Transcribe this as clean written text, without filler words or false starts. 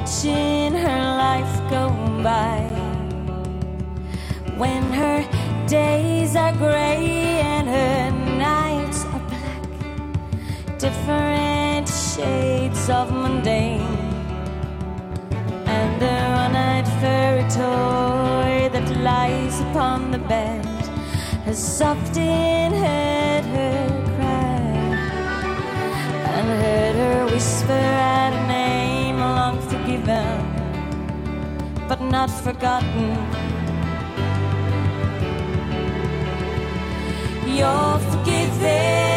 watching her life go by. When her days are gray and her nights are black, different shades of mundane, and a one-eyed fairy toy that lies upon the bed has often heard her cry and heard her whisper at a name long forgiven but not forgotten. You're forgiven.